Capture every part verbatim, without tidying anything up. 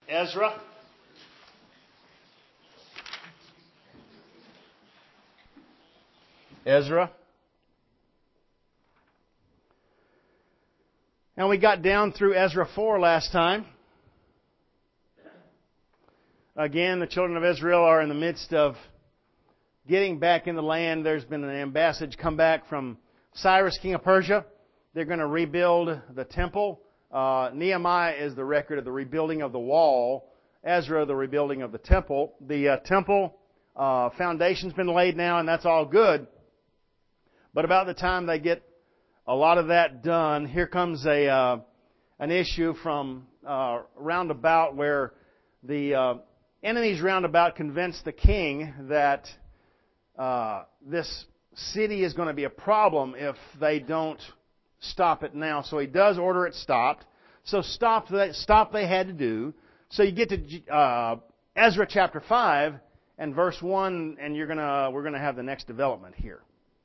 Ezra. Ezra. And we got down through Ezra four last time. Again, the children of Israel are in the midst of getting back in the land. There's been an ambassage come back from Cyrus, king of Persia. They're going to rebuild the temple. Uh, Nehemiah is the record of the rebuilding of the wall. Ezra, the rebuilding of the temple. The uh, temple uh, foundation's been laid now, and that's all good. But about the time they get a lot of that done, here comes a uh, an issue from uh, roundabout where the uh, enemies roundabout convince the king that uh, this city is going to be a problem if they don't stop it now. So he does order it stopped. So stop that stop they had to do. So you get to uh, Ezra chapter five and verse one, and you're gonna we're gonna have the next development here.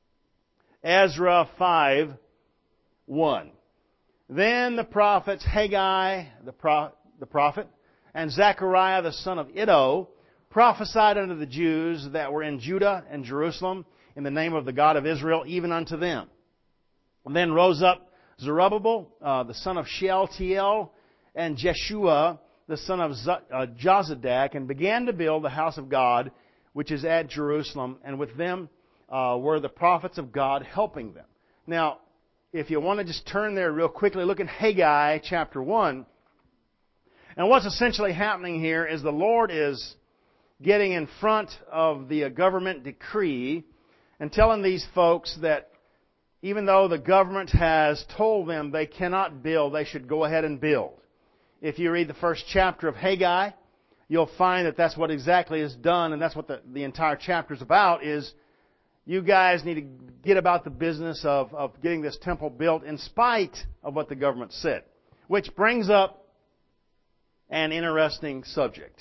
Ezra five one. Then the prophets Haggai the pro, the prophet and Zechariah the son of Iddo prophesied unto the Jews that were in Judah and Jerusalem in the name of the God of Israel, even unto them. And then rose up Zerubbabel, uh, the son of Shealtiel, and Jeshua, the son of Z- uh, Jozadak, and began to build the house of God, which is at Jerusalem. And with them uh, were the prophets of God helping them. Now, if you want to just turn there real quickly, look at Haggai chapter one. And what's essentially happening here is the Lord is getting in front of the government decree and telling these folks that even though the government has told them they cannot build, they should go ahead and build. If you read the first chapter of Haggai, you'll find that that's what exactly is done, and that's what the, the entire chapter is about, is you guys need to get about the business of, of getting this temple built in spite of what the government said. Which brings up an interesting subject.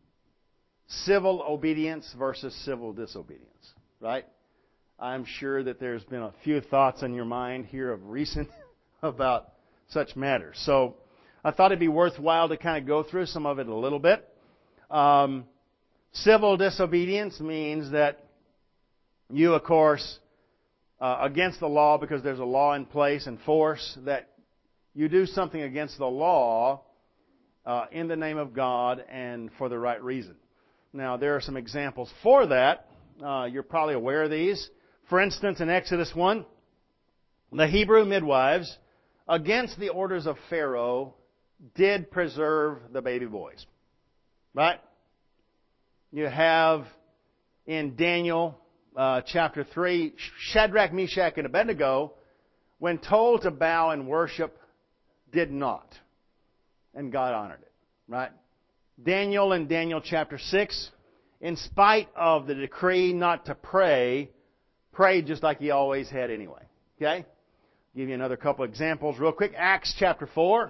Civil obedience versus civil disobedience, right? I'm sure that there's been a few thoughts in your mind here of recent about such matters. So I thought it'd be worthwhile to kind of go through some of it a little bit. Um, civil disobedience means that you, of course, uh, against the law because there's a law in place and force, that you do something against the law uh, in the name of God and for the right reason. Now, there are some examples for that. Uh, you're probably aware of these. For instance, in Exodus one, the Hebrew midwives, against the orders of Pharaoh, did preserve the baby boys. Right? You have in Daniel uh, chapter three, Shadrach, Meshach, and Abednego, when told to bow and worship, did not. And God honored it. Right? Daniel in Daniel chapter six, in spite of the decree not to pray, prayed just like he always had anyway. Okay? Give you another couple examples real quick. Acts chapter four.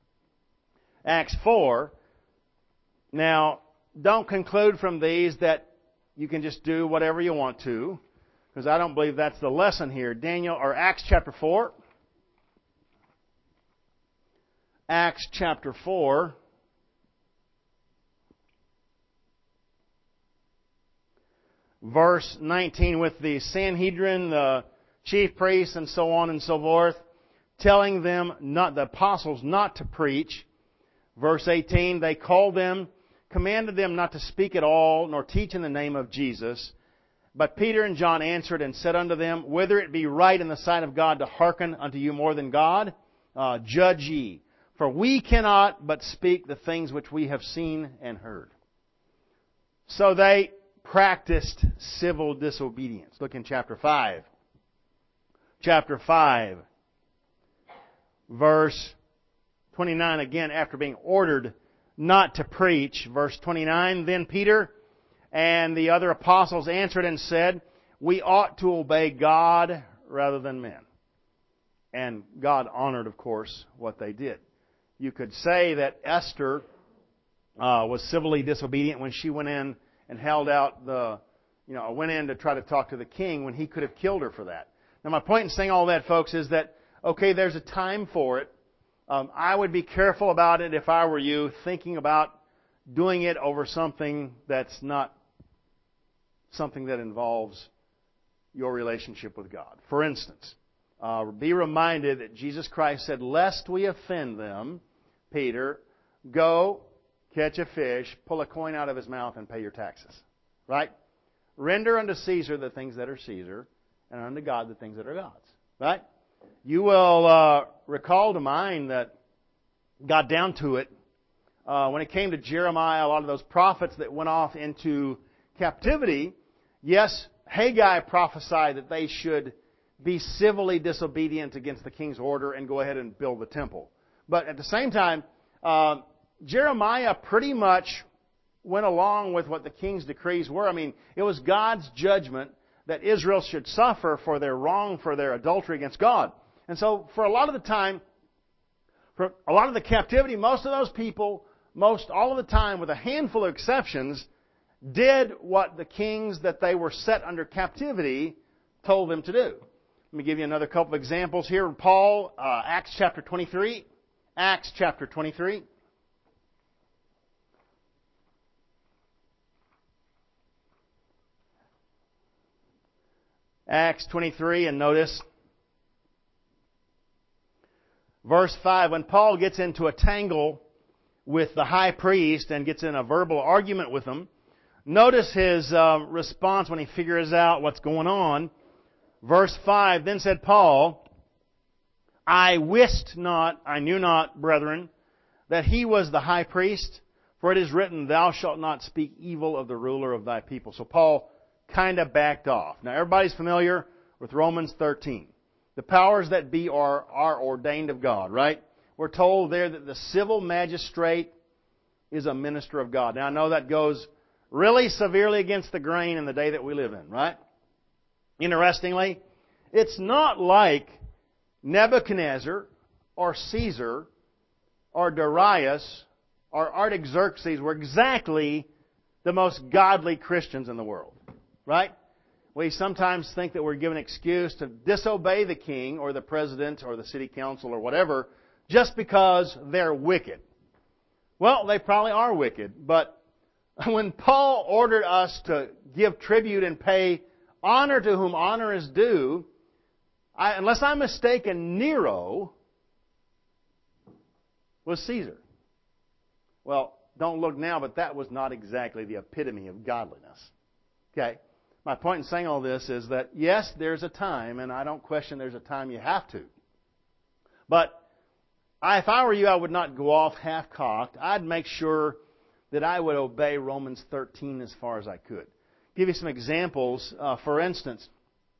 Acts four. Now, don't conclude from these that you can just do whatever you want to, because I don't believe that's the lesson here. Daniel or Acts chapter four. Acts chapter four. Verse nineteen, with the Sanhedrin, the chief priests, and so on and so forth, telling them, not the apostles, not to preach. Verse eighteen, they called them, commanded them not to speak at all, nor teach in the name of Jesus. But Peter and John answered and said unto them, whether it be right in the sight of God to hearken unto you more than God, uh, judge ye. For we cannot but speak the things which we have seen and heard. So they practiced civil disobedience. Look in chapter five. Chapter five, verse twenty-nine, again, after being ordered not to preach. Verse twenty-nine, then Peter and the other apostles answered and said, we ought to obey God rather than men. And God honored, of course, what they did. You could say that Esther uh, was civilly disobedient when she went in and held out the, you know, went in to try to talk to the king when he could have killed her for that. Now, my point in saying all that, folks, is that, okay, there's a time for it. Um, I would be careful about it if I were you, thinking about doing it over something that's not something that involves your relationship with God. For instance, uh, be reminded that Jesus Christ said, "Lest we offend them," Peter, go catch a fish, pull a coin out of his mouth, and pay your taxes. Right? Render unto Caesar the things that are Caesar, and unto God the things that are God's. Right? You will uh, recall to mind that got down to it uh, when it came to Jeremiah, a lot of those prophets that went off into captivity. Yes, Haggai prophesied that they should be civilly disobedient against the king's order and go ahead and build the temple. But at the same time, uh, Jeremiah pretty much went along with what the king's decrees were. I mean, it was God's judgment that Israel should suffer for their wrong, for their adultery against God. And so, for a lot of the time, for a lot of the captivity, most of those people, most all of the time, with a handful of exceptions, did what the kings that they were set under captivity told them to do. Let me give you another couple of examples here. Paul, uh, Acts chapter twenty-three. Acts chapter twenty-three. Acts twenty-three, and notice verse five. When Paul gets into a tangle with the high priest and gets in a verbal argument with him, notice his uh, response when he figures out what's going on. Verse five, then said Paul, I wist not, I knew not, brethren, that he was the high priest, for it is written, thou shalt not speak evil of the ruler of thy people. So Paul kind of backed off. Now everybody's familiar with Romans thirteen. The powers that be are, are ordained of God, right? We're told there that the civil magistrate is a minister of God. Now I know that goes really severely against the grain in the day that we live in, right? Interestingly, it's not like Nebuchadnezzar or Caesar or Darius or Artaxerxes were exactly the most godly Christians in the world, right? We sometimes think that we're given an excuse to disobey the king or the president or the city council or whatever just because they're wicked. Well, they probably are wicked, but when Paul ordered us to give tribute and pay honor to whom honor is due, I, unless I'm mistaken, Nero was Caesar. Well, don't look now, but that was not exactly the epitome of godliness. Okay? My point in saying all this is that, yes, there's a time, and I don't question there's a time you have to. But I, if I were you, I would not go off half-cocked. I'd make sure that I would obey Romans thirteen as far as I could. Give you some examples. Uh, for instance,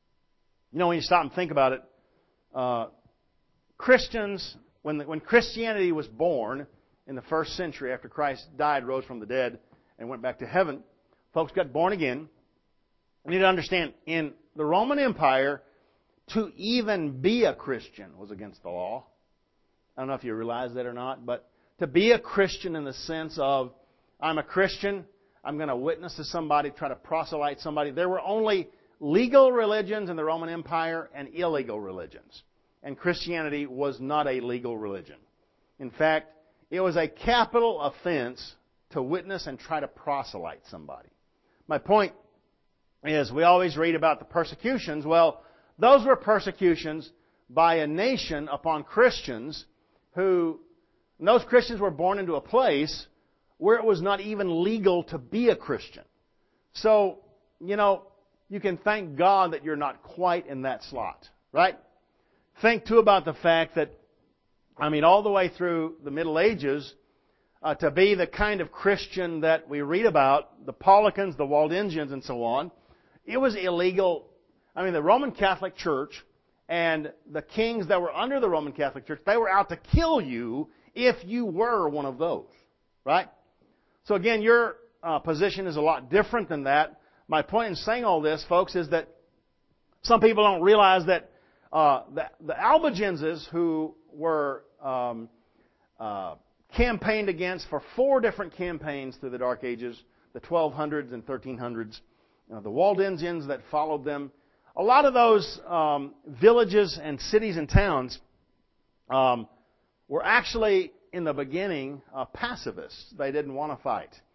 you know, when you stop and think about it, uh, Christians, when the, when Christianity was born in the first century after Christ died, rose from the dead, and went back to heaven, folks got born again. You need to understand, in the Roman Empire, to even be a Christian was against the law. I don't know if you realize that or not, but to be a Christian in the sense of, I'm a Christian, I'm going to witness to somebody, try to proselyte somebody. There were only legal religions in the Roman Empire and illegal religions. And Christianity was not a legal religion. In fact, it was a capital offense to witness and try to proselyte somebody. My point is, we always read about the persecutions. Well, those were persecutions by a nation upon Christians who, and those Christians were born into a place where it was not even legal to be a Christian. So, you know, you can thank God that you're not quite in that slot, right? Think, too, about the fact that, I mean, all the way through the Middle Ages, uh, to be the kind of Christian that we read about, the Paulicians, the Waldensians, and so on, it was illegal. I mean, the Roman Catholic Church and the kings that were under the Roman Catholic Church, they were out to kill you if you were one of those, right? So again, your uh, position is a lot different than that. My point in saying all this, folks, is that some people don't realize that uh, the, the Albigenses, who were um, uh, campaigned against for four different campaigns through the Dark Ages, the twelve hundreds and thirteen hundreds, uh, the Waldensians that followed them, a lot of those um, villages and cities and towns um, were actually, in the beginning, uh, pacifists. They didn't want to fight.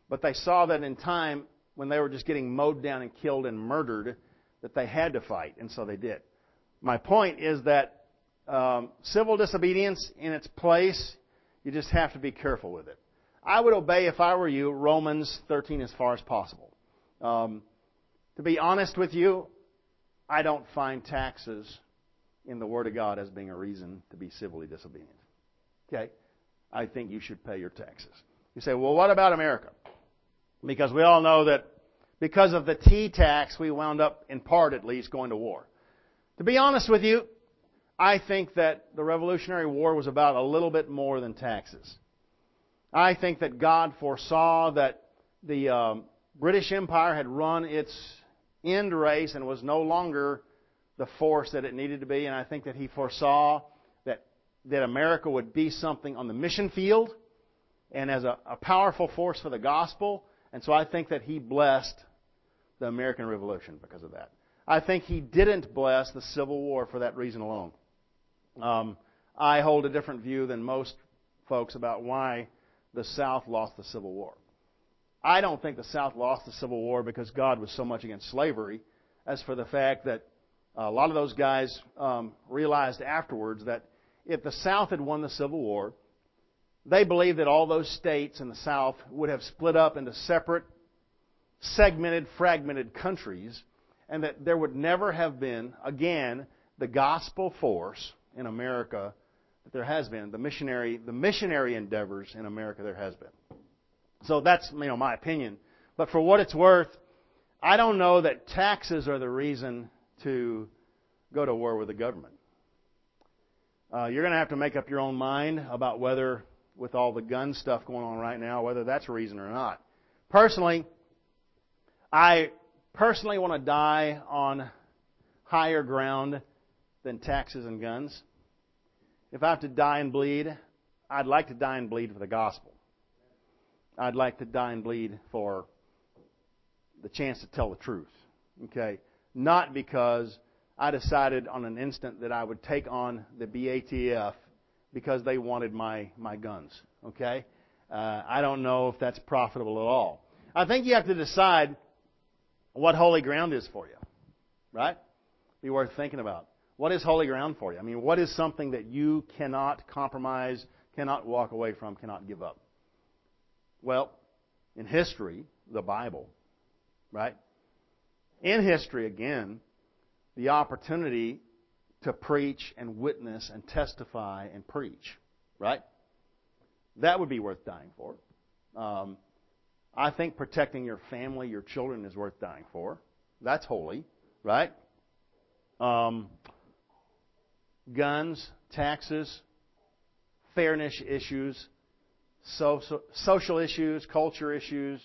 But they saw that in time, when they were just getting mowed down and killed and murdered, that they had to fight, and so they did. My point is that um, civil disobedience in its place, you just have to be careful with it. I would obey, if I were you, Romans thirteen as far as possible. Um, to be honest with you, I don't find taxes in the Word of God as being a reason to be civilly disobedient. Okay? I think you should pay your taxes. You say, well, what about America? Because we all know that because of the tea tax, we wound up, in part at least, going to war. To be honest with you, I think that the Revolutionary War was about a little bit more than taxes. I think that God foresaw that the um, British Empire had run its end race and was no longer the force that it needed to be. And I think that He foresaw that, that America would be something on the mission field and as a, a powerful force for the gospel. And so I think that He blessed the American Revolution because of that. I think He didn't bless the Civil War for that reason alone. Um, I hold a different view than most folks about why the South lost the Civil War. I don't think the South lost the Civil War because God was so much against slavery, as for the fact that a lot of those guys um, realized afterwards that if the South had won the Civil War, they believed that all those states in the South would have split up into separate, segmented, fragmented countries, and that there would never have been, again, the gospel force in America that there has been, the missionary, the missionary endeavors in America there has been. So that's, you know, my opinion. But for what it's worth, I don't know that taxes are the reason to go to war with the government. Uh, you're going to have to make up your own mind about whether, with all the gun stuff going on right now, whether that's a reason or not. Personally, I personally want to die on higher ground than taxes and guns. If I have to die and bleed, I'd like to die and bleed for the gospel. I'd like to die and bleed for the chance to tell the truth. Okay? Not because I decided on an instant that I would take on the B A T F because they wanted my, my guns. Okay? Uh, I don't know if that's profitable at all. I think you have to decide what holy ground is for you. Right? Be worth thinking about. What is holy ground for you? I mean, what is something that you cannot compromise, cannot walk away from, cannot give up? Well, in history, the Bible, right? In history, again, the opportunity to preach and witness and testify and preach, right? That would be worth dying for. Um, I think protecting your family, your children is worth dying for. That's holy, right? Um, guns, taxes, fairness issues, so, so, social issues, culture issues.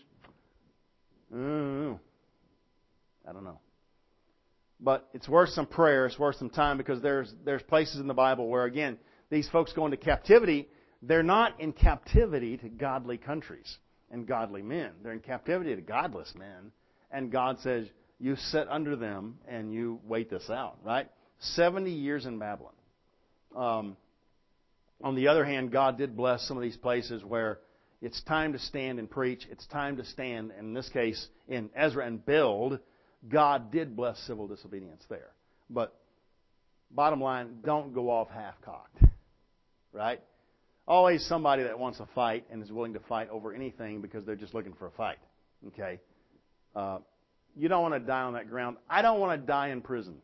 Mm, I don't know. But it's worth some prayer. It's worth some time because there's there's places in the Bible where, again, these folks go into captivity. They're not in captivity to godly countries and godly men. They're in captivity to godless men. And God says, you sit under them and you wait this out, right? seventy years in Babylon. Um, on the other hand, God did bless some of these places where it's time to stand and preach. It's time to stand, and in this case, in Ezra, and build. God did bless civil disobedience there. But bottom line, don't go off half-cocked. Right? Always somebody that wants a fight and is willing to fight over anything because they're just looking for a fight. Okay? Uh, you don't want to die on that ground. I don't want to die in prison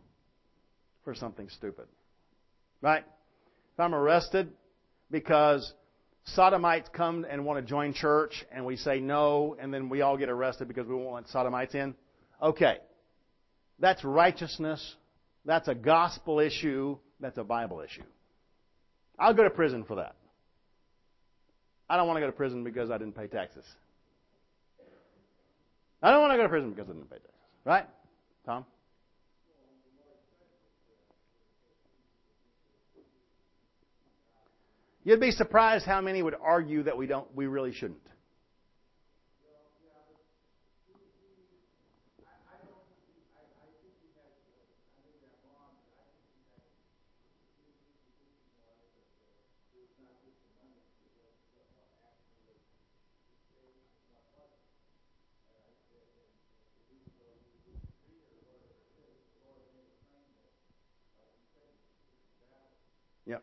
for something stupid. Right? If I'm arrested because sodomites come and want to join church and we say no, and then we all get arrested because we won't let sodomites in, okay. That's righteousness. That's a gospel issue. That's a Bible issue. I'll go to prison for that. I don't want to go to prison because I didn't pay taxes. I don't want to go to prison because I didn't pay taxes. Right? Tom? You'd be surprised how many would argue that we don't, we really shouldn't. Yep.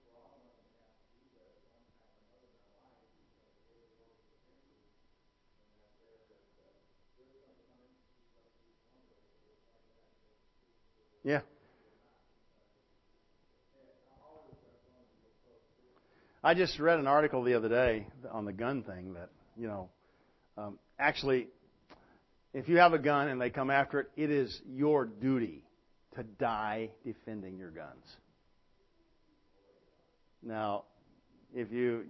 Yeah. I just read an article the other day on the gun thing that, you know, um, actually, if you have a gun and they come after it, it is your duty to die defending your guns. Now, if you,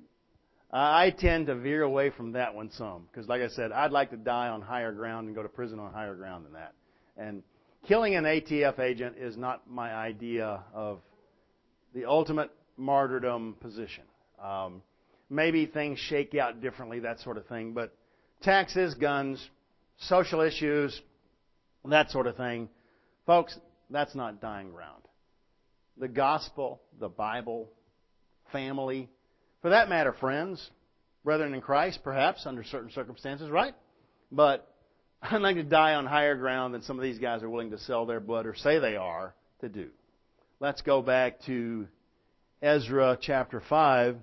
I tend to veer away from that one some, because like I said, I'd like to die on higher ground and go to prison on higher ground than that. And killing an A T F agent is not my idea of the ultimate martyrdom position. Um, maybe things shake out differently, that sort of thing. But taxes, guns, social issues, that sort of thing, folks, that's not dying ground. The gospel, the Bible, family, for that matter, friends, brethren in Christ, perhaps under certain circumstances, right? But I'd like to die on higher ground than some of these guys are willing to sell their blood or say they are to do. Let's go back to Ezra chapter five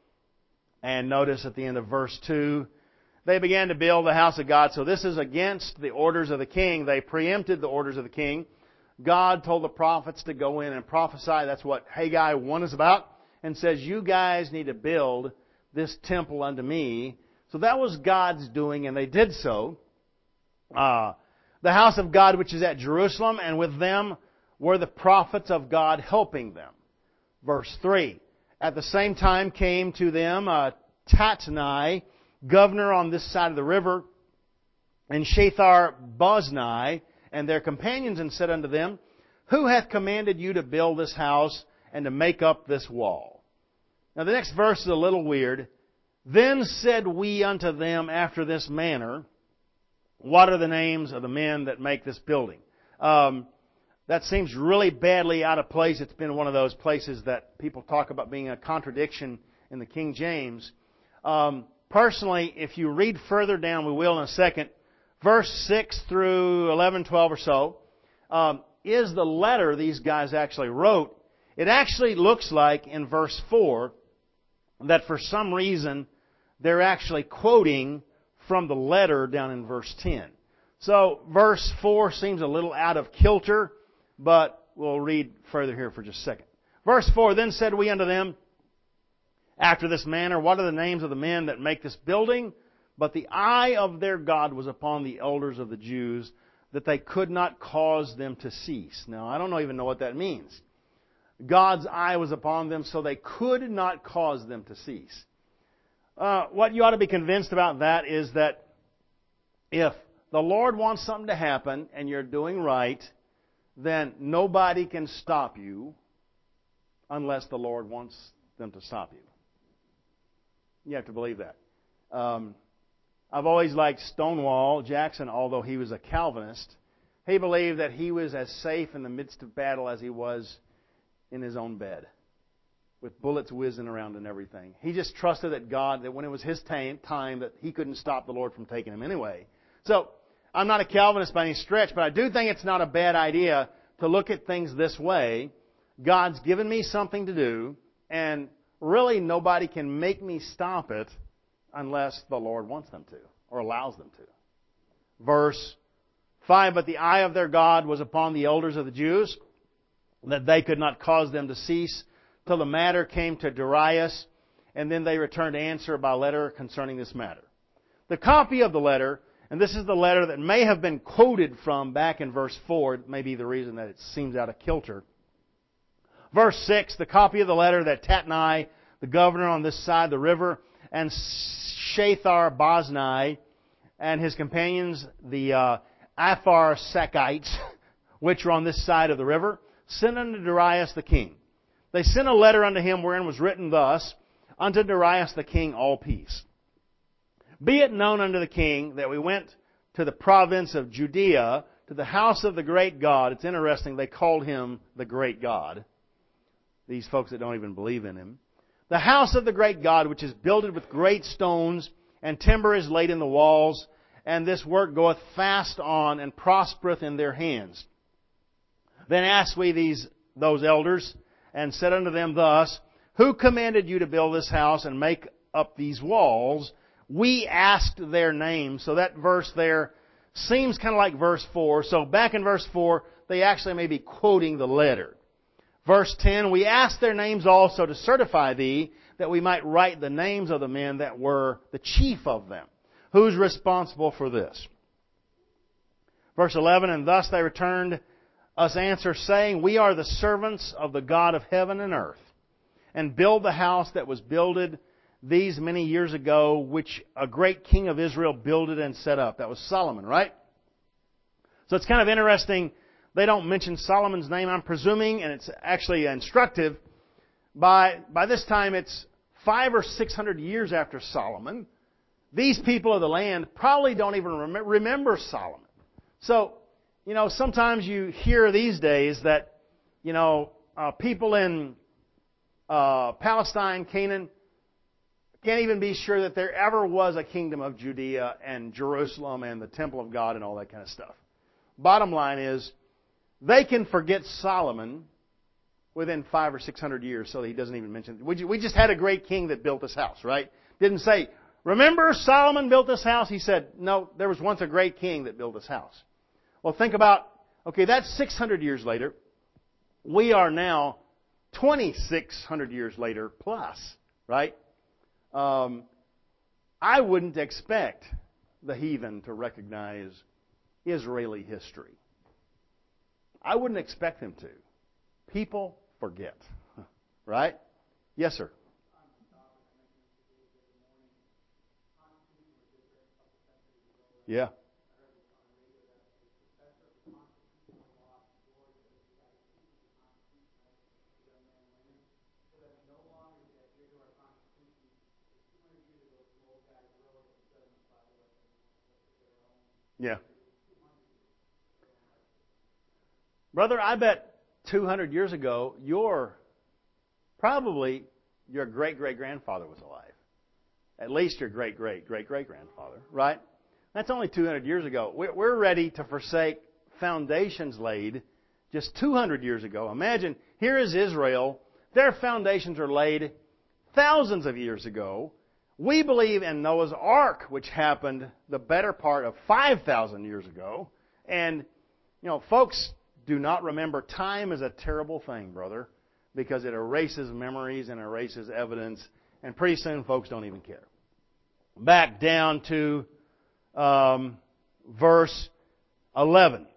and notice at the end of verse two, they began to build the house of God. So this is against the orders of the king. They preempted the orders of the king. God told the prophets to go in and prophesy. That's what Haggai one is about. And says, you guys need to build this temple unto me. So that was God's doing, and they did so. Uh, the house of God which is at Jerusalem, and with them were the prophets of God helping them. Verse three. At the same time came to them uh, Tatnai, governor on this side of the river, and Shethar-Boznai, and their companions, and said unto them, who hath commanded you to build this house and to make up this wall? Now the next verse is a little weird. Then said we unto them after this manner, what are the names of the men that make this building? Um, that seems really badly out of place. It's been one of those places that people talk about being a contradiction in the King James. Um, personally, if you read further down, we will in a second, verse six through eleven, twelve or so, um, is the letter these guys actually wrote. It actually looks like in verse four that for some reason they're actually quoting from the letter down in verse ten. So verse four seems a little out of kilter, but we'll read further here for just a second. Verse four, then said we unto them, after this manner, what are the names of the men that make this building? But the eye of their God was upon the elders of the Jews, that they could not cause them to cease. Now, I don't even know what that means. God's eye was upon them, so they could not cause them to cease. Uh, what you ought to be convinced about that is that if the Lord wants something to happen and you're doing right, then nobody can stop you unless the Lord wants them to stop you. You have to believe that. Um, I've always liked Stonewall Jackson, although he was a Calvinist. He believed that he was as safe in the midst of battle as he was in his own bed, with bullets whizzing around and everything. He just trusted that God, that when it was his time, time, that he couldn't stop the Lord from taking him anyway. So, I'm not a Calvinist by any stretch, but I do think it's not a bad idea to look at things this way. God's given me something to do, and really nobody can make me stop it unless the Lord wants them to, or allows them to. Verse five, but the eye of their God was upon the elders of the Jews, that they could not cause them to cease, till the matter came to Darius, and then they returned answer by letter concerning this matter. The copy of the letter, and this is the letter that may have been quoted from back in verse four, it may be the reason that it seems out of kilter. Verse six, the copy of the letter that Tatnai, the governor on this side of the river, and Shethar-Boznai, and his companions, the uh, Apharsachites, which were on this side of the river, sent unto Darius the king. They sent a letter unto him wherein was written thus, unto Darius the king all peace. Be it known unto the king that we went to the province of Judea, to the house of the great God. It's interesting, they called him the great God. These folks that don't even believe in him. The house of the great God, which is builded with great stones, and timber is laid in the walls, and this work goeth fast on, and prospereth in their hands. Then asked we these those elders, and said unto them thus, Who commanded you to build this house and make up these walls? We asked their names. So that verse there seems kind of like verse four. So back in verse four, they actually may be quoting the letter. Verse ten, We asked their names also to certify thee, that we might write the names of the men that were the chief of them. Who's responsible for this? Verse eleven, And thus they returned us answer, saying, We are the servants of the God of heaven and earth, and build the house that was builded these many years ago, which a great king of Israel builded and set up. That was Solomon, right? So it's kind of interesting. They don't mention Solomon's name, I'm presuming, and it's actually instructive. By, by this time, it's five or six hundred years after Solomon. These people of the land probably don't even rem- remember Solomon. So, you know, sometimes you hear these days that, you know, uh, people in uh, Palestine, Canaan, can't even be sure that there ever was a kingdom of Judea and Jerusalem and the temple of God and all that kind of stuff. Bottom line is, they can forget Solomon within five or six hundred years, so he doesn't even mention it. We just had a great king that built this house, right? Didn't say, remember Solomon built this house? He said, no, there was once a great king that built this house. Well, think about, okay, that's six hundred years later. We are now twenty-six hundred years later plus, right? Um, I wouldn't expect the heathen to recognize Israeli history. I wouldn't expect them to. People forget. Right? Yes, sir. Yeah. Yeah. Brother, I bet two hundred years ago, your, probably your great-great-grandfather was alive. At least your great-great-great-great-grandfather, right? That's only two hundred years ago. We're ready to forsake foundations laid just two hundred years ago. Imagine, here is Israel. Their foundations are laid thousands of years ago. We believe in Noah's Ark, which happened the better part of five thousand years ago. And, you know, folks do not remember. Time is a terrible thing, brother, because it erases memories and erases evidence, and pretty soon folks don't even care. Back down to um, verse eleven.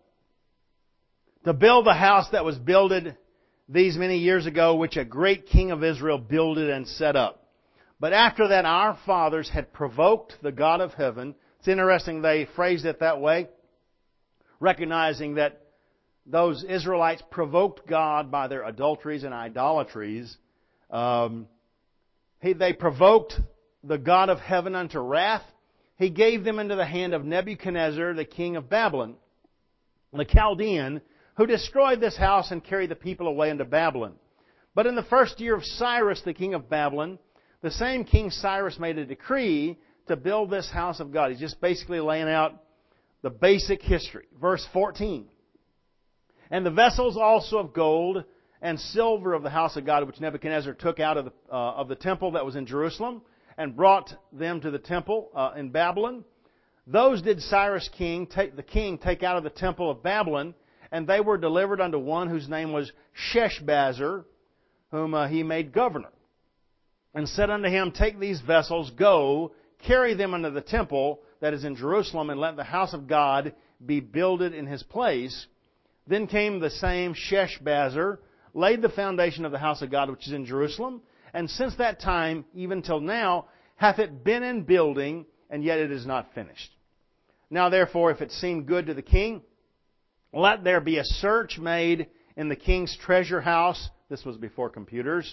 To build the house that was builded these many years ago, which a great king of Israel builded and set up. But after that, our fathers had provoked the God of heaven. It's interesting they phrased it that way, recognizing that those Israelites provoked God by their adulteries and idolatries. Um, he, they provoked the God of heaven unto wrath. He gave them into the hand of Nebuchadnezzar, the king of Babylon, the Chaldean, who destroyed this house and carried the people away into Babylon. But in the first year of Cyrus, the king of Babylon, the same King Cyrus made a decree to build this house of God. He's just basically laying out the basic history. Verse fourteen. And the vessels also of gold and silver of the house of God, which Nebuchadnezzar took out of the, uh, of the temple that was in Jerusalem, and brought them to the temple uh, in Babylon, those did Cyrus king take, the king take out of the temple of Babylon, and they were delivered unto one whose name was Sheshbazzar, whom uh, he made governor. And said unto him, Take these vessels, go, carry them unto the temple that is in Jerusalem, and let the house of God be builded in his place. Then came the same Sheshbazzar, laid the foundation of the house of God which is in Jerusalem, and since that time, even till now, hath it been in building, and yet it is not finished. Now therefore, if it seem good to the king, let there be a search made in the king's treasure house. This was before computers,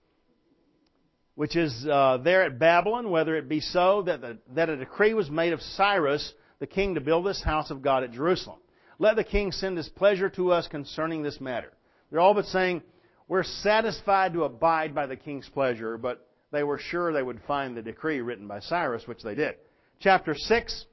which is uh, there at Babylon, whether it be so that, the, that a decree was made of Cyrus, the king, to build this house of God at Jerusalem. Let the king send his pleasure to us concerning this matter. They're all but saying, we're satisfied to abide by the king's pleasure, but they were sure they would find the decree written by Cyrus, which they did. Chapter six,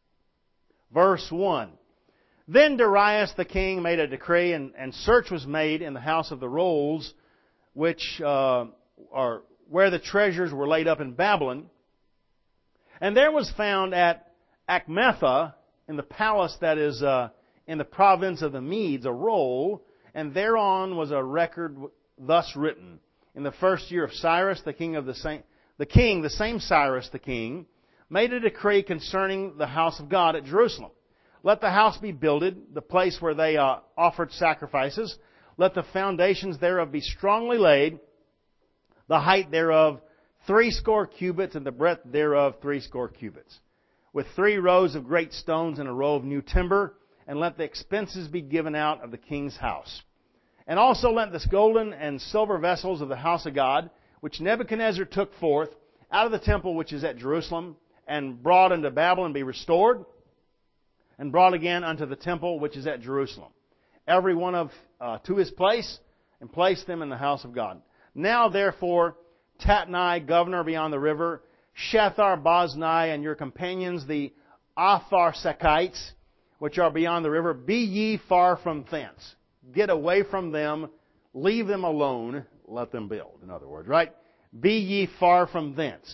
verse one. Then Darius the king made a decree, and, and search was made in the house of the rolls which uh, are where the treasures were laid up in Babylon. And there was found at Achmetha, in the palace that is uh, in the province of the Medes, a roll, and thereon was a record thus written: in the first year of Cyrus, the king of the same, the king, the same Cyrus the king, made a decree concerning the house of God at Jerusalem. Let the house be builded, the place where they uh, offered sacrifices. Let the foundations thereof be strongly laid, the height thereof threescore cubits, and the breadth thereof threescore cubits, with three rows of great stones and a row of new timber, and let the expenses be given out of the king's house. And also let the golden and silver vessels of the house of God, which Nebuchadnezzar took forth out of the temple which is at Jerusalem, and brought unto Babylon, be restored, and brought again unto the temple which is at Jerusalem, every one of uh, to his place, and place them in the house of God. Now therefore, Tatnai, governor beyond the river, Shethar Boznai, and your companions, the Apharsachites, which are beyond the river, be ye far from thence. Get away from them, leave them alone, let them build, in other words, right? Be ye far from thence.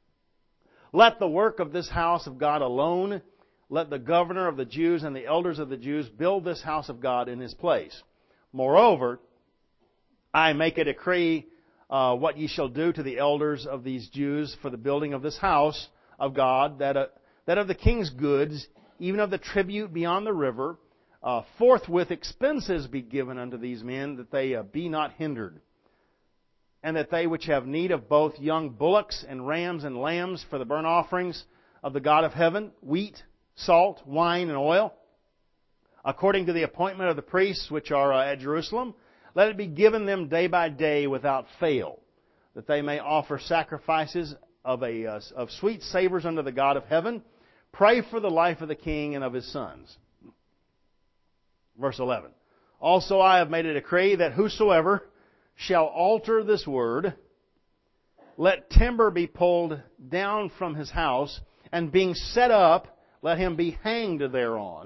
Let the work of this house of God alone. Let the governor of the Jews and the elders of the Jews build this house of God in his place. Moreover, I make a decree uh, what ye shall do to the elders of these Jews for the building of this house of God, that, uh, that of the king's goods, even of the tribute beyond the river, uh, forthwith expenses be given unto these men, that they uh, be not hindered. And that they which have need of both young bullocks and rams and lambs for the burnt offerings of the God of heaven, wheat, salt, wine, and oil, according to the appointment of the priests which are uh, at Jerusalem, let it be given them day by day without fail, that they may offer sacrifices of a uh, of sweet savors unto the God of heaven. Pray for the life of the king and of his sons. Verse eleven. Also I have made a decree that whosoever shall alter this word, let timber be pulled down from his house, and being set up, let him be hanged thereon.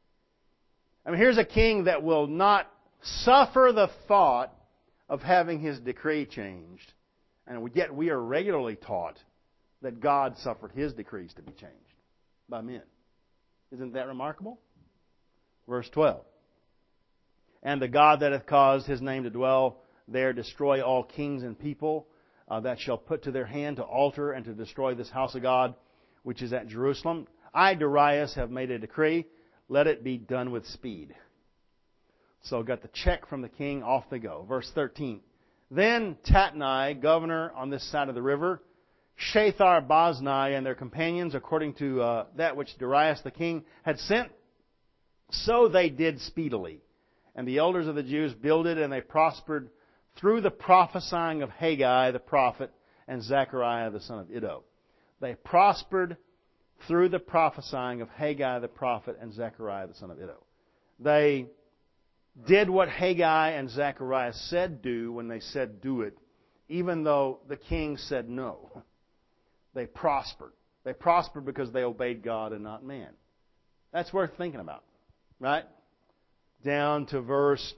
I mean, here's a king that will not suffer the thought of having his decree changed. And yet we are regularly taught that God suffered his decrees to be changed by men. Isn't that remarkable? Verse twelve. And the God that hath caused his name to dwell there destroy all kings and people uh, that shall put to their hand to alter and to destroy this house of God which is at Jerusalem. I, Darius, have made a decree. Let it be done with speed. So got the check from the king. Off they go. Verse thirteen. Then Tatnai, governor on this side of the river, Shethar Boznai and their companions, according to uh, that which Darius the king had sent, so they did speedily. And the elders of the Jews builded, and they prospered through the prophesying of Haggai the prophet and Zechariah the son of Iddo. They prospered through the prophesying of Haggai the prophet and Zechariah the son of Iddo. They did what Haggai and Zechariah said do when they said do it, even though the king said no. They prospered. They prospered because they obeyed God and not man. That's worth thinking about, right? Down to verse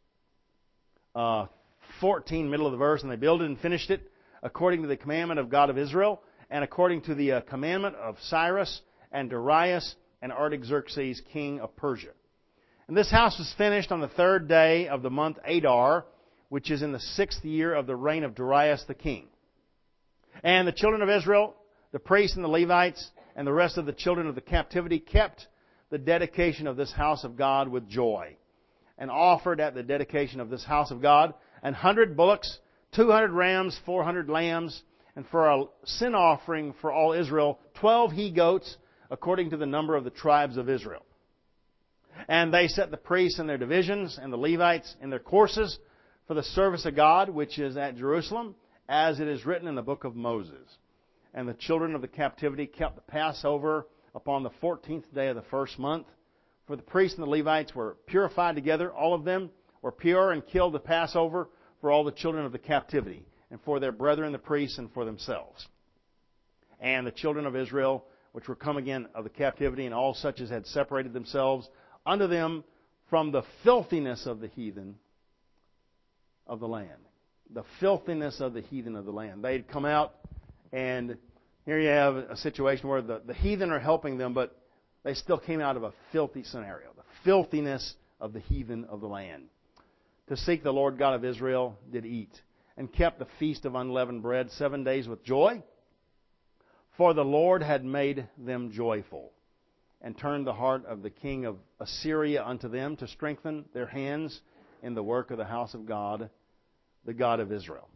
uh, fourteen, middle of the verse, and they built it and finished it according to the commandment of God of Israel, and according to the uh, commandment of Cyrus and Darius and Artaxerxes, king of Persia. And this house was finished on the third day of the month Adar, which is in the sixth year of the reign of Darius the king. And the children of Israel, the priests and the Levites, and the rest of the children of the captivity kept the dedication of this house of God with joy, and offered at the dedication of this house of God an hundred bullocks, two hundred rams, four hundred lambs, and for a sin offering for all Israel, twelve he-goats, according to the number of the tribes of Israel. And they set the priests in their divisions, and the Levites in their courses, for the service of God, which is at Jerusalem, as it is written in the book of Moses. And the children of the captivity kept the Passover upon the fourteenth day of the first month. For the priests and the Levites were purified together. All of them were pure, and killed the Passover for all the children of the captivity, and for their brethren the priests, and for themselves. And the children of Israel, which were come again of the captivity, and all such as had separated themselves unto them from the filthiness of the heathen of the land. the filthiness of the heathen of the land. They'd come out, and here you have a situation where the, the heathen are helping them, but they still came out of a filthy scenario. The filthiness of the heathen of the land. To seek the Lord God of Israel did eat, and kept the feast of unleavened bread seven days with joy. For the Lord had made them joyful, and turned the heart of the king of Assyria unto them, to strengthen their hands in the work of the house of God, the God of Israel.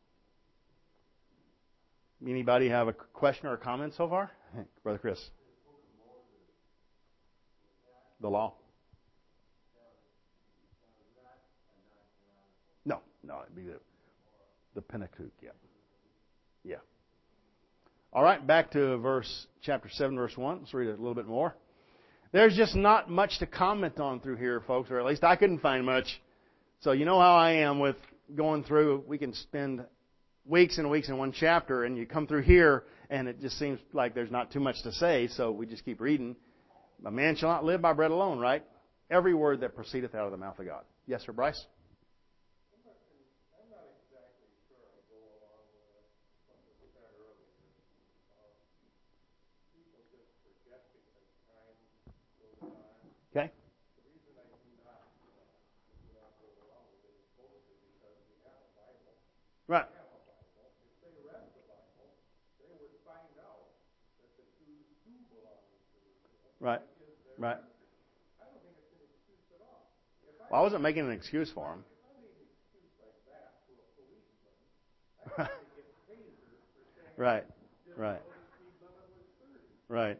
Anybody have a question or a comment so far? Brother Chris. The law. No, no, it'd be the, the Pentateuch, yeah. Yeah. All right, back to verse chapter seven, verse one. Let's read it a little bit more. There's just not much to comment on through here, folks, or at least I couldn't find much. So you know how I am with going through. We can spend weeks and weeks in one chapter, and you come through here, and it just seems like there's not too much to say, so we just keep reading. A man shall not live by bread alone, right? Every word that proceedeth out of the mouth of God. Yes, sir, Bryce? Okay. Right. Right. Right. Well, I wasn't making an excuse for him. Right. Right. Right.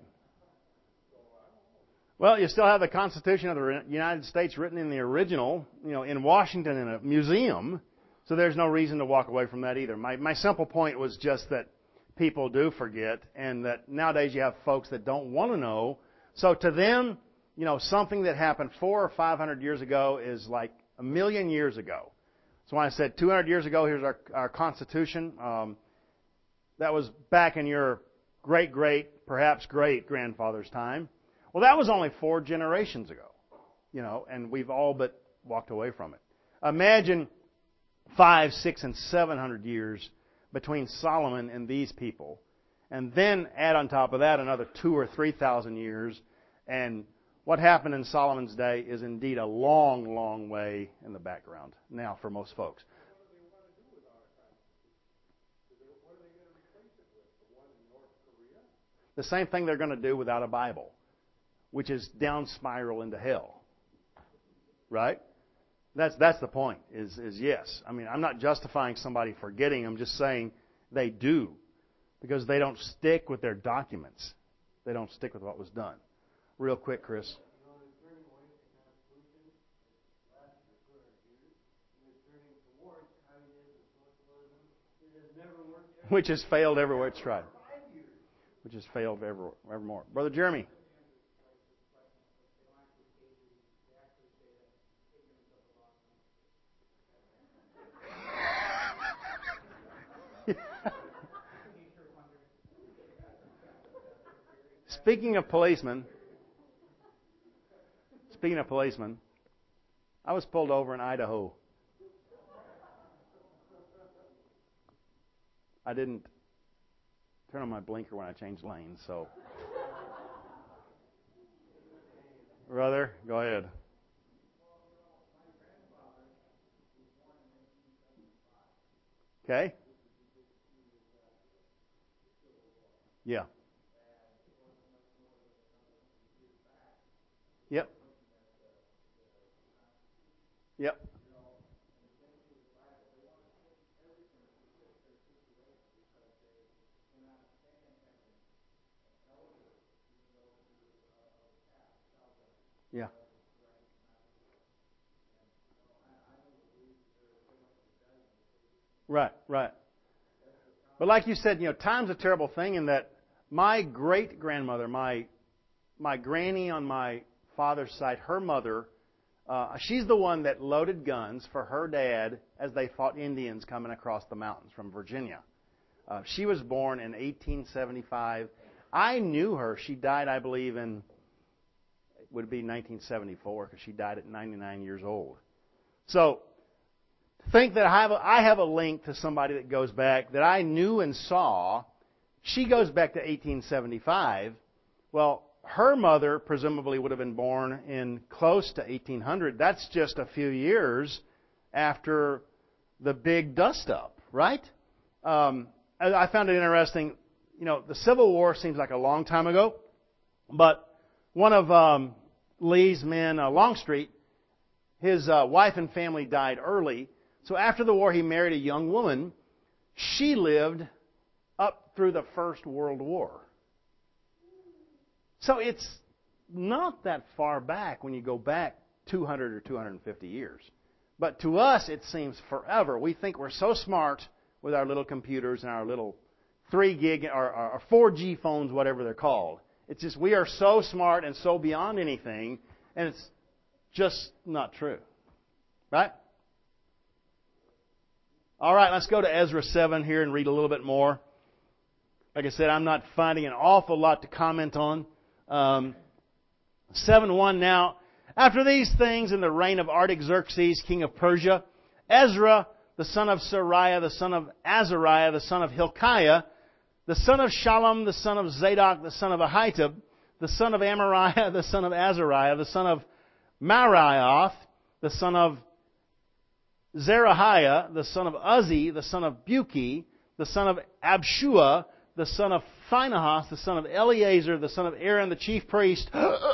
Well, you still have the Constitution of the United States written in the original, you know, in Washington in a museum. So there's no reason to walk away from that either. My my simple point was just that people do forget, and that nowadays you have folks that don't want to know. So to them, you know, something that happened four or five hundred years ago is like a million years ago. So when I said two hundred years ago, here's our our Constitution. Um, that was back in your great great, perhaps great grandfather's time. Well, that was only four generations ago, you know, and we've all but walked away from it. Imagine five, six, and seven hundred years between Solomon and these people, and then add on top of that another two or three thousand years. And what happened in Solomon's day is indeed a long, long way in the background now for most folks. The same thing they're going to do without a Bible, which is down spiral into hell. Right? That's that's the point, is, is yes. I mean, I'm not justifying somebody forgetting. I'm just saying they do, because they don't stick with their documents. They don't stick with what was done. Real quick, Chris. Which has failed everywhere it's tried. Which has failed everywhere, evermore. Brother Jeremy. Speaking of policemen, speaking of policemen, I was pulled over in Idaho. I didn't turn on my blinker when I changed lanes, so. Brother, go ahead. Okay? Yeah. Yep. Yep. Yeah. Right, right. But like you said, you know, time's a terrible thing in that my great grandmother, my my granny on my father's side, her mother, uh, she's the one that loaded guns for her dad as they fought Indians coming across the mountains from Virginia. Uh, she was born in eighteen seventy-five. I knew her. She died, I believe, in, it would be nineteen seventy-four, because she died at ninety-nine years old. So, think that I have, a, I have a link to somebody that goes back that I knew and saw. She goes back to eighteen seventy-five. Well, her mother presumably would have been born in close to eighteen hundred. That's just a few years after the big dust-up, right? Um, I, I found it interesting. You know, the Civil War seems like a long time ago, but one of um, Lee's men, uh, Longstreet, his uh, wife and family died early. So after the war, he married a young woman. She lived up through the First World War. So it's not that far back when you go back two hundred or two hundred fifty years. But to us, it seems forever. We think we're so smart with our little computers and our little three gig or, or four G phones, whatever they're called. It's just we are so smart and so beyond anything, and it's just not true. Right? All right, let's go to Ezra seven here and read a little bit more. Like I said, I'm not finding an awful lot to comment on. Um, seven one Now, after these things, in the reign of Artaxerxes, king of Persia, Ezra, the son of Seraiah, the son of Azariah, the son of Hilkiah, the son of Shallum, the son of Zadok, the son of Ahitub, the son of Amariah, the son of Azariah, the son of Marioth, the son of Zerahiah, the son of Uzzi, the son of Buki, the son of Abshua, the son of Phinehas, the son of Eleazar, the son of Aaron, the chief priest.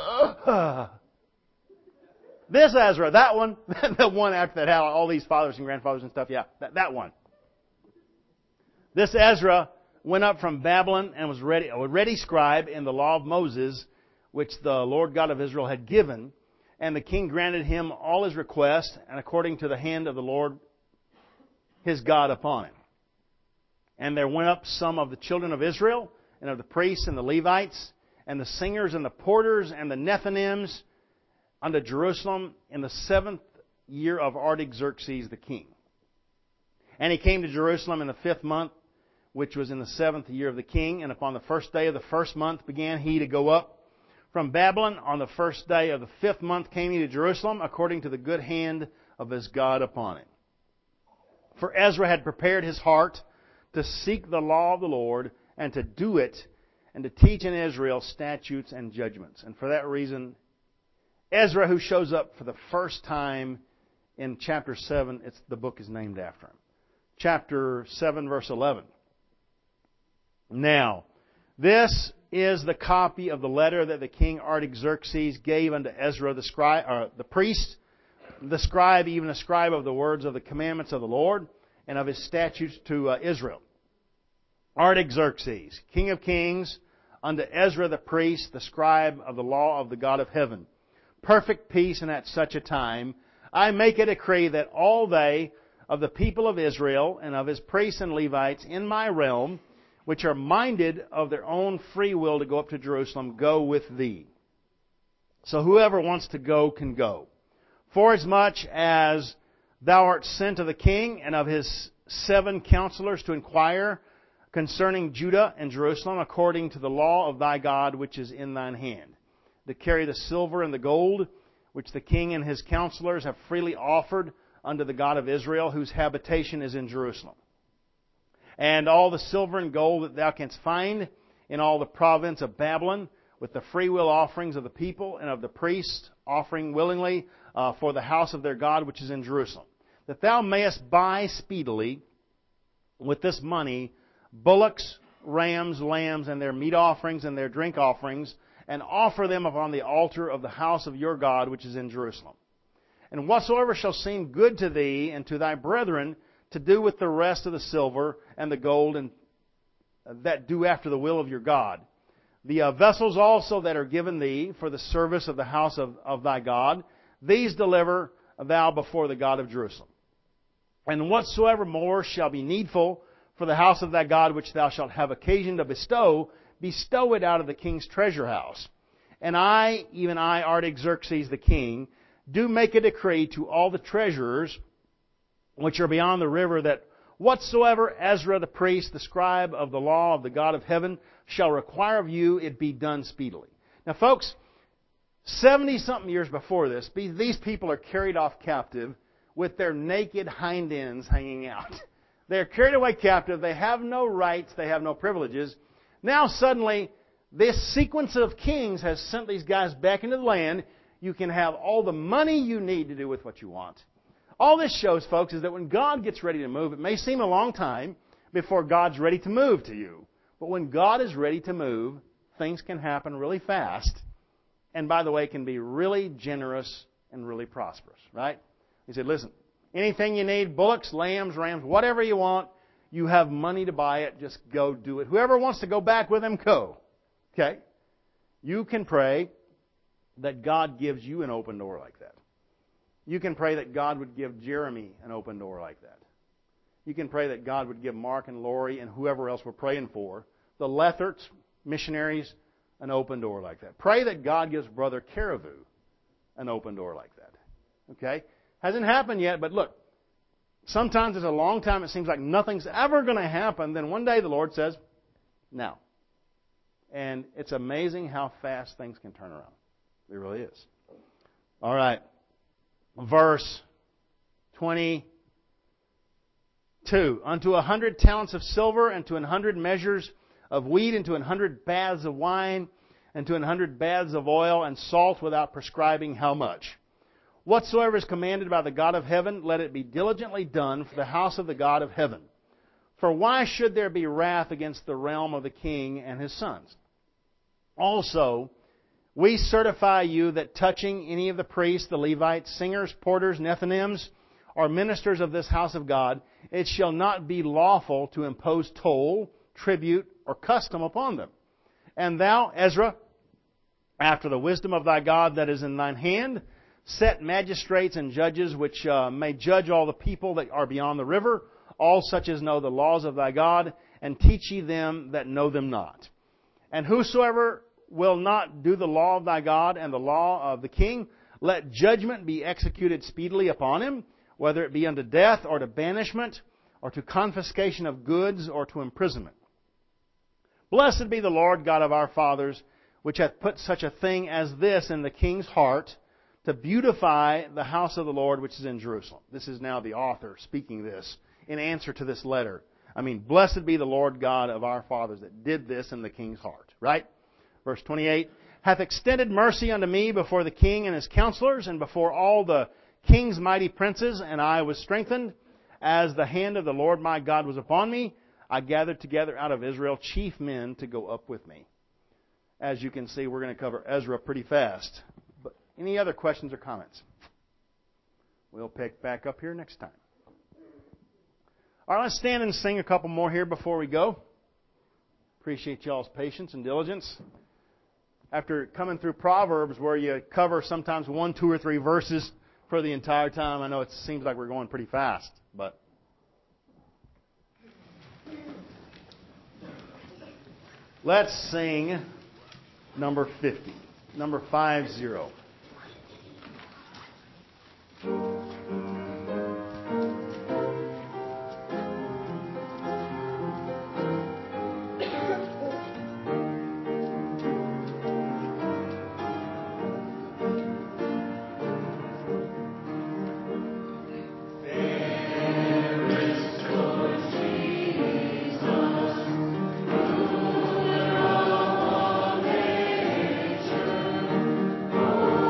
This Ezra, that one, the one after that had all these fathers and grandfathers and stuff, yeah, that, that one. This Ezra went up from Babylon and was ready, a ready scribe in the law of Moses, which the Lord God of Israel had given. And the king granted him all his requests, and according to the hand of the Lord his God upon him. And there went up some of the children of Israel, and of the priests and the Levites, and the singers and the porters and the Nethinims, unto Jerusalem in the seventh year of Artaxerxes the king. And he came to Jerusalem in the fifth month, which was in the seventh year of the king. And upon the first day of the first month began he to go up from Babylon. On the first day of the fifth month came he to Jerusalem, according to the good hand of his God upon him. For Ezra had prepared his heart to seek the law of the Lord, and to do it, and to teach in Israel statutes and judgments. And for that reason, Ezra, who shows up for the first time in chapter seven, it's, the book is named after him. Chapter seven, verse eleven. Now, this is the copy of the letter that the king Artaxerxes gave unto Ezra the scribe, or the priest, the scribe, even a scribe of the words of the commandments of the Lord, and of his statutes to uh, Israel. Artaxerxes, king of kings, unto Ezra the priest, the scribe of the law of the God of heaven. Perfect peace, and at such a time, I make a decree that all they of the people of Israel and of his priests and Levites in my realm, which are minded of their own free will to go up to Jerusalem, go with thee. So whoever wants to go can go. Forasmuch as thou art sent to the king and of his seven counselors to inquire concerning Judah and Jerusalem, according to the law of thy God which is in thine hand, to carry the silver and the gold, which the king and his counselors have freely offered unto the God of Israel, whose habitation is in Jerusalem. And all the silver and gold that thou canst find in all the province of Babylon, with the freewill offerings of the people and of the priests, offering willingly uh, for the house of their God which is in Jerusalem, that thou mayest buy speedily with this money bullocks, rams, lambs, and their meat offerings and their drink offerings, and offer them upon the altar of the house of your God which is in Jerusalem. And whatsoever shall seem good to thee and to thy brethren, to do with the rest of the silver and the gold, and that do after the will of your God. The uh, vessels also that are given thee for the service of the house of, of thy God, these deliver thou before the God of Jerusalem. And whatsoever more shall be needful for the house of thy God, which thou shalt have occasion to bestow, bestow it out of the king's treasure house. And I, even I, Artaxerxes the king, do make a decree to all the treasurers which are beyond the river, that whatsoever Ezra the priest, the scribe of the law of the God of heaven, shall require of you, it be done speedily. Now, folks, seventy-something years before this, these people are carried off captive with their naked hind ends hanging out. They're carried away captive. They have no rights. They have no privileges. Now suddenly, this sequence of kings has sent these guys back into the land. You can have all the money you need to do with what you want. All this shows, folks, is that when God gets ready to move, it may seem a long time before God's ready to move to you. But when God is ready to move, things can happen really fast. And by the way, can be really generous and really prosperous, right? He said, listen, anything you need, bullocks, lambs, rams, whatever you want, you have money to buy it, just go do it. Whoever wants to go back with him, go. Okay? You can pray that God gives you an open door like that. You can pray that God would give Jeremy an open door like that. You can pray that God would give Mark and Lori and whoever else we're praying for, the Letherts, missionaries, an open door like that. Pray that God gives Brother Caravu an open door like that. Okay? Hasn't happened yet, but look, sometimes it's a long time. It seems like nothing's ever going to happen. Then one day the Lord says, now. And it's amazing how fast things can turn around. It really is. All right. Verse twenty-two. Unto a hundred talents of silver, and to an hundred measures of wheat, and to an hundred baths of wine, and to an hundred baths of oil, and salt without prescribing how much. Whatsoever is commanded by the God of heaven, let it be diligently done for the house of the God of heaven. For why should there be wrath against the realm of the king and his sons? Also, we certify you that touching any of the priests, the Levites, singers, porters, Nethinims, or ministers of this house of God, it shall not be lawful to impose toll, tribute, or custom upon them. And thou, Ezra, after the wisdom of thy God that is in thine hand, set magistrates and judges which uh, may judge all the people that are beyond the river, all such as know the laws of thy God, and teach ye them that know them not. And whosoever will not do the law of thy God and the law of the king, let judgment be executed speedily upon him, whether it be unto death, or to banishment, or to confiscation of goods, or to imprisonment. Blessed be the Lord God of our fathers, which hath put such a thing as this in the king's heart, to beautify the house of the Lord which is in Jerusalem. This is now the author speaking this in answer to this letter. I mean, blessed be the Lord God of our fathers that did this in the king's heart. Right? Verse twenty-eight, hath extended mercy unto me before the king and his counselors, and before all the king's mighty princes, and I was strengthened, as the hand of the Lord my God was upon me. I gathered together out of Israel chief men to go up with me. As you can see, we're going to cover Ezra pretty fast. But any other questions or comments? We'll pick back up here next time. All right, let's stand and sing a couple more here before we go. Appreciate y'all's patience and diligence. After coming through Proverbs, where you cover sometimes one, two, or three verses for the entire time, I know it seems like we're going pretty fast, but let's sing number fifty, number five zero. Oh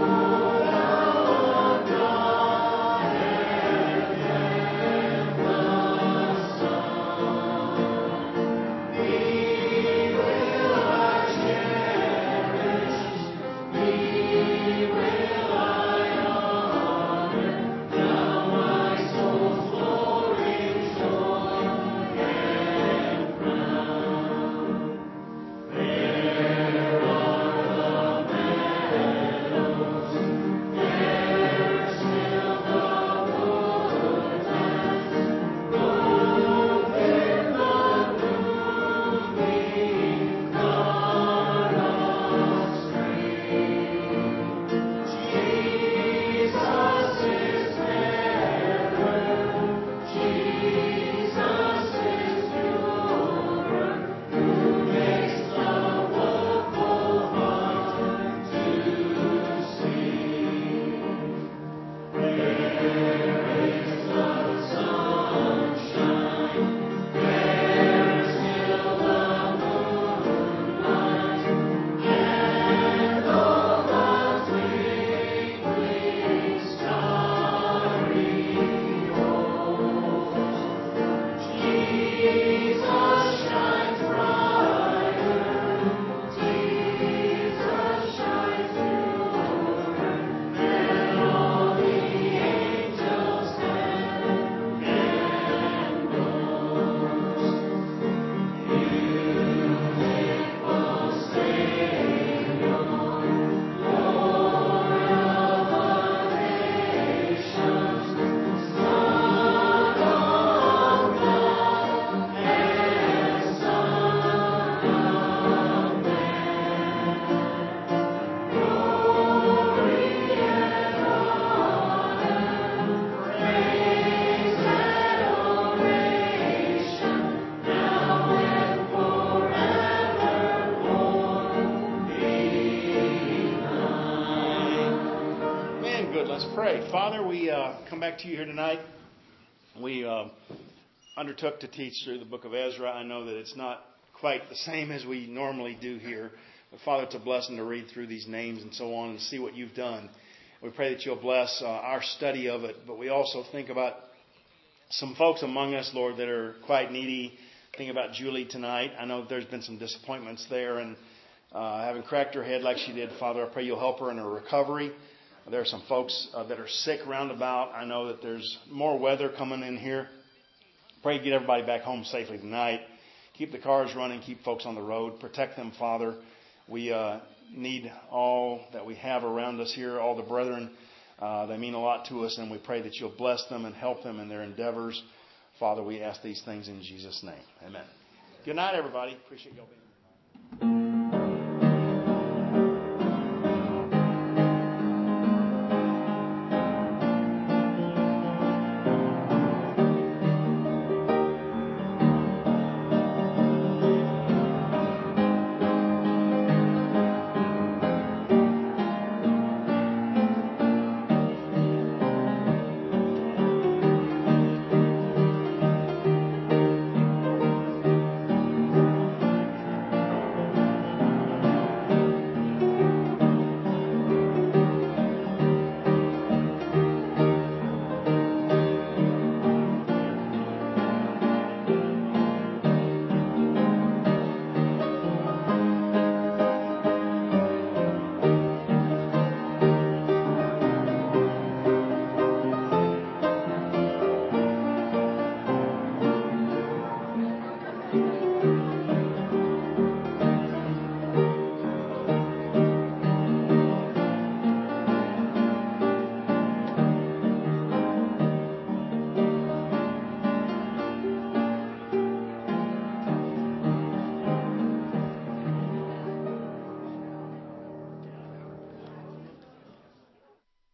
Okay, good. Let's pray. Father, we uh, come back to you here tonight. We uh, undertook to teach through the book of Ezra. I know that it's not quite the same as we normally do here. But Father, it's a blessing to read through these names and so on and see what you've done. We pray that you'll bless uh, our study of it. But we also think about some folks among us, Lord, that are quite needy. Think about Julie tonight. I know there's been some disappointments there, and uh, having cracked her head like she did, Father, I pray you'll help her in her recovery. There are some folks uh, that are sick round about. I know that there's more weather coming in here. Pray you get everybody back home safely tonight. Keep the cars running. Keep folks on the road. Protect them, Father. We uh, need all that we have around us here, all the brethren. Uh, they mean a lot to us, and we pray that you'll bless them and help them in their endeavors. Father, we ask these things in Jesus' name. Amen. Good night, everybody. Appreciate y'all being here.